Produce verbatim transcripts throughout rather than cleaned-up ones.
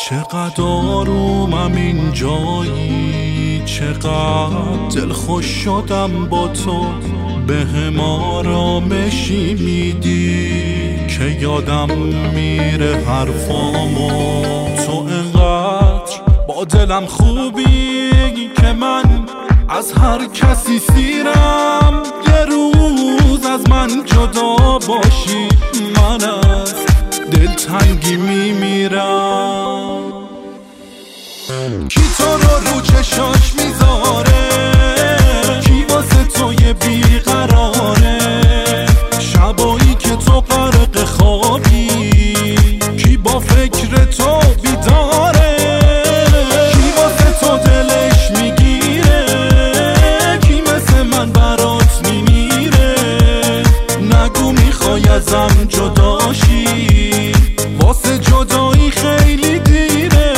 چقدر آرومم این جایی، چقدر دلخوش شدم با تو، به هم آرامشی میدی که یادم میره حرفامو. تو انقدر با دلم خوبی که من از هر کسی سیرم. یه روز از من جدا باشی من از دلتنگی میمیرم. کی تو رو رو چشاش میذاره، کی واسه تو یه بیقراره، شبایی که تو غرق خوابی کی با فکر تو بیداره، کی واسه تو دلش میگیره، کی مثل من برات میمیره. نگو میخوای ازم جداشی، واسه جدایی خیلی دیره.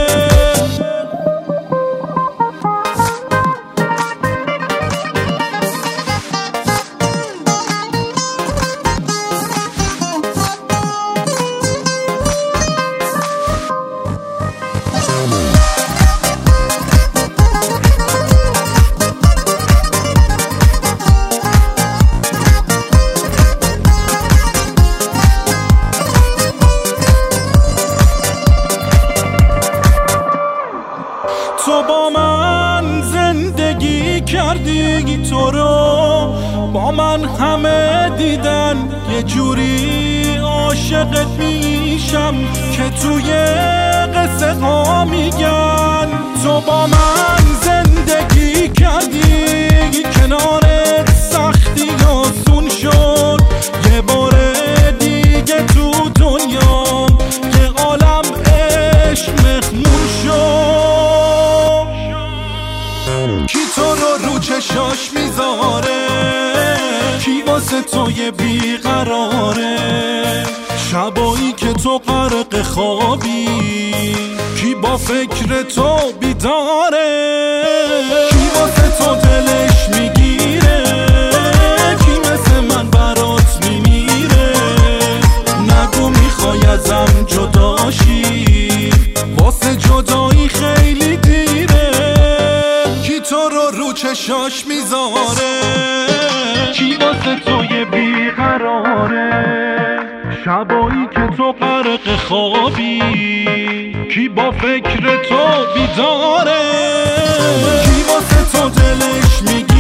تو با من زندگی کردی، تو رو با من همه دیدن، یه جوری عاشقت میشم که توی قصه ها میگن. تو با من زندگی کردی، کنارت سختی آسون شد، یه بار دیگه تو دنیا یه عالم عشق مهمون شد. کی تو رو رو چشاش میذاره، کی واسه تو یه بیقراره، شبایی که تو غرق خوابی کی با فکر تو بیداره، کی واسه تو دلش میگیره، کی مثل من برات میمیره. نگو میخوای ازم جداشی، واسه جدایی خیلی دیره. کی تو رو رو چشاش میذاره، کی واسه تو یه بیقراره، شبایی که تو غرق خوابی کی با فکر تو بیداره، کی واسه تو دلش میگه